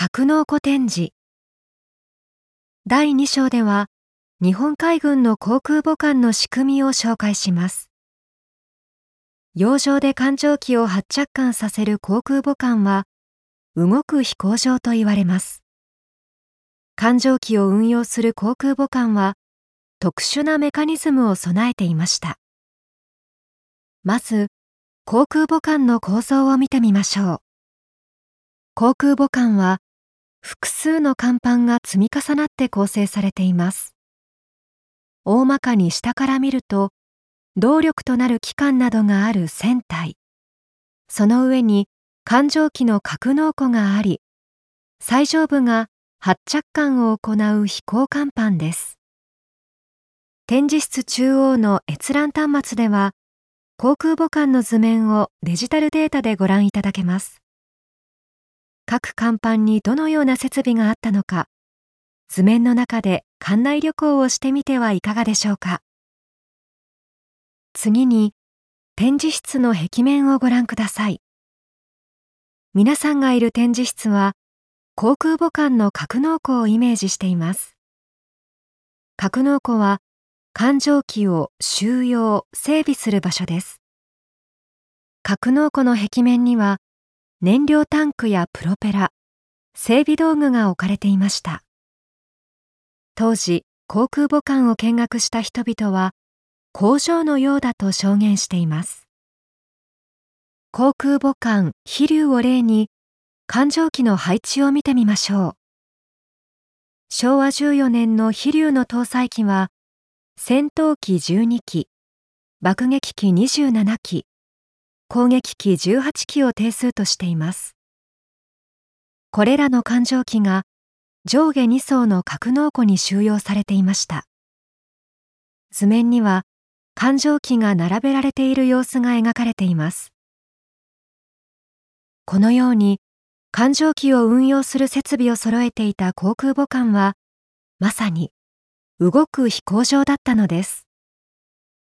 格納庫展示。第2章では、日本海軍の航空母艦の仕組みを紹介します。洋上で艦上機を発着艦させる航空母艦は、動く飛行場と言われます。艦上機を運用する航空母艦は、特殊なメカニズムを備えていました。まず、航空母艦の構造を見てみましょう。航空母艦は、複数の甲板が積み重なって構成されています。大まかに下から見ると、動力となる機関などがある船体、その上に艦上機の格納庫があり、最上部が発着艦を行う飛行甲板です。展示室中央の閲覧端末では、航空母艦の図面をデジタルデータでご覧いただけます。各甲板にどのような設備があったのか、図面の中で艦内旅行をしてみてはいかがでしょうか。次に、展示室の壁面をご覧ください。皆さんがいる展示室は、航空母艦の格納庫をイメージしています。格納庫は、艦上機を収容・整備する場所です。格納庫の壁面には、燃料タンクやプロペラ、整備道具が置かれていました。当時、航空母艦を見学した人々は、工場のようだと証言しています。航空母艦飛龍を例に、艦上機の配置を見てみましょう。昭和14年の飛龍の搭載機は、戦闘機12機、爆撃機27機、攻撃機18機を定数としています。これらの艦上機が上下2層の格納庫に収容されていました。図面には艦上機が並べられている様子が描かれています。このように艦上機を運用する設備を揃えていた航空母艦は、まさに動く飛行場だったのです。